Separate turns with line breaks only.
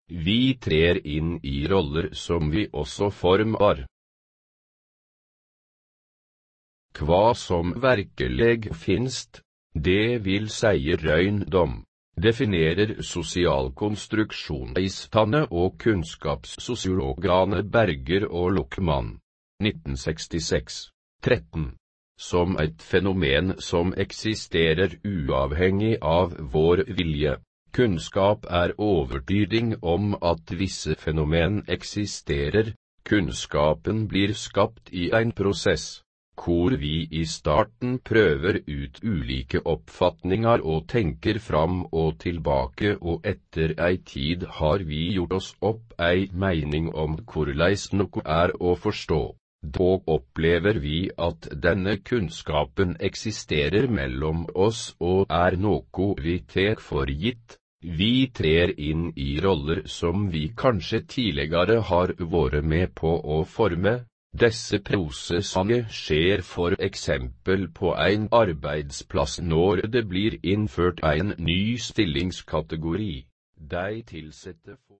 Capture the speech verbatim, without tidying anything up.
vi trer inn i roller som vi også formar. Hva som virkelig finst, det vil si røyndom, definerer sosialkonstruksjonistene og kunnskapssosiologene Berger og Luckmann, nitten sekstiseks, tretten, som et fenomen som eksisterer uavhengig av vår vilje. Kunnskap er overtyding om at visse fenomen eksisterer. Kunnskapen blir skapt i en prosess, hvor vi i starten prøver ut ulike oppfatninger og tenker fram og tilbake, og etter ei tid har vi gjort oss opp ei mening om hvordan noe er å forstå. Da opplever vi at denne kunnskapen eksisterer mellom oss og er noe vi tar for gitt. Vi trer inn i roller som vi kanskje tidligere har vært med på å forme. Disse prosessene skjer for eksempel på en arbeidsplass når det blir innført en ny stillingskategori. De tilsatte